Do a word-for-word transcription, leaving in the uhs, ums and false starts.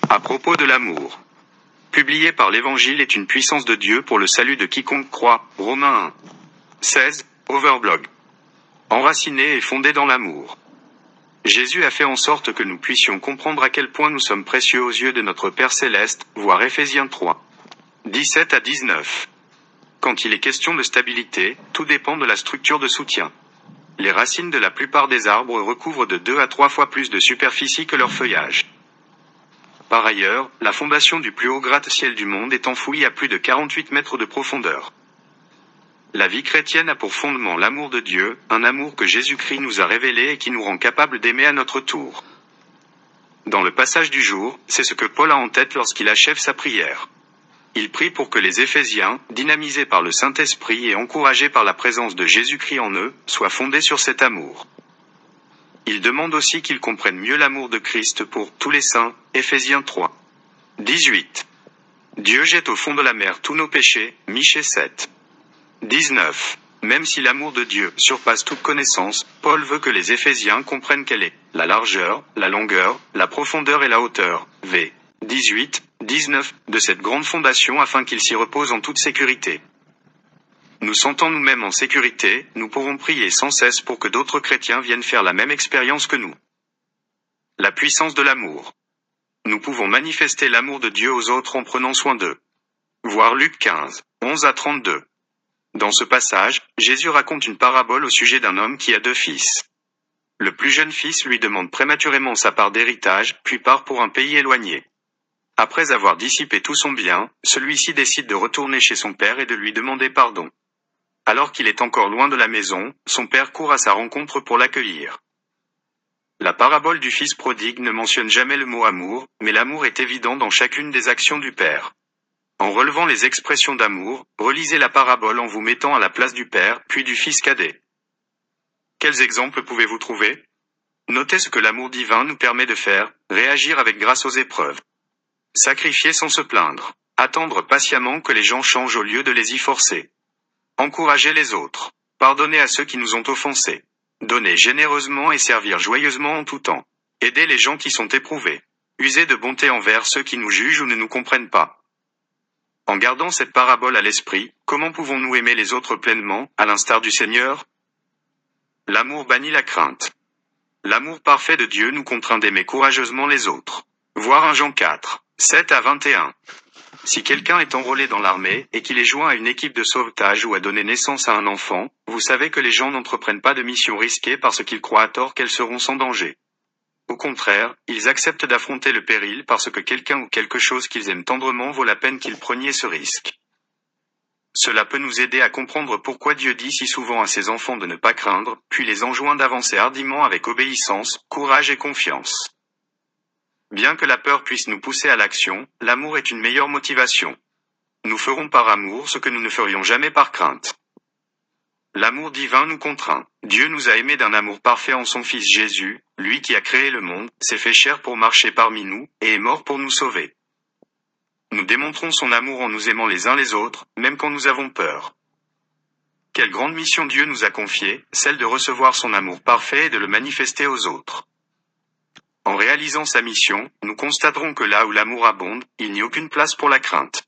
À propos de l'amour. Publié par l'Évangile est une puissance de Dieu pour le salut de quiconque croit. Romains un. seize, Overblog. Enraciné et fondé dans l'amour. Jésus a fait en sorte que nous puissions comprendre à quel point nous sommes précieux aux yeux de notre Père Céleste, voir Éphésiens trois. dix-sept à dix-neuf. Quand il est question de stabilité, tout dépend de la structure de soutien. Les racines de la plupart des arbres recouvrent de deux à trois fois plus de superficie que leur feuillage. Par ailleurs, la fondation du plus haut gratte-ciel du monde est enfouie à plus de quarante-huit mètres de profondeur. La vie chrétienne a pour fondement l'amour de Dieu, un amour que Jésus-Christ nous a révélé et qui nous rend capables d'aimer à notre tour. Dans le passage du jour, c'est ce que Paul a en tête lorsqu'il achève sa prière. Il prie pour que les Éphésiens, dynamisés par le Saint-Esprit et encouragés par la présence de Jésus-Christ en eux, soient fondés sur cet amour. Il demande aussi qu'ils comprennent mieux l'amour de Christ pour tous les saints, Éphésiens trois. dix-huit. Dieu jette au fond de la mer tous nos péchés, Michée sept. dix-neuf. Même si l'amour de Dieu surpasse toute connaissance, Paul veut que les Éphésiens comprennent quelle est la largeur, la longueur, la profondeur et la hauteur, v. dix-huit, dix-neuf, de cette grande fondation afin qu'ils s'y reposent en toute sécurité. Nous sentant nous-mêmes en sécurité, nous pourrons prier sans cesse pour que d'autres chrétiens viennent faire la même expérience que nous. La puissance de l'amour. Nous pouvons manifester l'amour de Dieu aux autres en prenant soin d'eux. Voir Luc quinze, onze à trente-deux. Dans ce passage, Jésus raconte une parabole au sujet d'un homme qui a deux fils. Le plus jeune fils lui demande prématurément sa part d'héritage, puis part pour un pays éloigné. Après avoir dissipé tout son bien, celui-ci décide de retourner chez son père et de lui demander pardon. Alors qu'il est encore loin de la maison, son père court à sa rencontre pour l'accueillir. La parabole du fils prodigue ne mentionne jamais le mot amour, mais l'amour est évident dans chacune des actions du père. En relevant les expressions d'amour, relisez la parabole en vous mettant à la place du père, puis du fils cadet. Quels exemples pouvez-vous trouver? Notez ce que l'amour divin nous permet de faire, réagir avec grâce aux épreuves. Sacrifier sans se plaindre. Attendre patiemment que les gens changent au lieu de les y forcer. Encourager les autres. Pardonner à ceux qui nous ont offensés. Donner généreusement et servir joyeusement en tout temps. Aider les gens qui sont éprouvés. User de bonté envers ceux qui nous jugent ou ne nous comprennent pas. En gardant cette parabole à l'esprit, comment pouvons-nous aimer les autres pleinement, à l'instar du Seigneur? L'amour bannit la crainte. L'amour parfait de Dieu nous contraint d'aimer courageusement les autres. Voir un Jean quatre, sept à vingt et un. Si quelqu'un est enrôlé dans l'armée, et qu'il est joint à une équipe de sauvetage ou a donné naissance à un enfant, vous savez que les gens n'entreprennent pas de missions risquées parce qu'ils croient à tort qu'elles seront sans danger. Au contraire, ils acceptent d'affronter le péril parce que quelqu'un ou quelque chose qu'ils aiment tendrement vaut la peine qu'ils preniez ce risque. Cela peut nous aider à comprendre pourquoi Dieu dit si souvent à ses enfants de ne pas craindre, puis les enjoint d'avancer hardiment avec obéissance, courage et confiance. Bien que la peur puisse nous pousser à l'action, l'amour est une meilleure motivation. Nous ferons par amour ce que nous ne ferions jamais par crainte. L'amour divin nous contraint. Dieu nous a aimés d'un amour parfait en son Fils Jésus, lui qui a créé le monde, s'est fait chair pour marcher parmi nous, et est mort pour nous sauver. Nous démontrons son amour en nous aimant les uns les autres, même quand nous avons peur. Quelle grande mission Dieu nous a confiée, celle de recevoir son amour parfait et de le manifester aux autres. En réalisant sa mission, nous constaterons que là où l'amour abonde, il n'y a aucune place pour la crainte.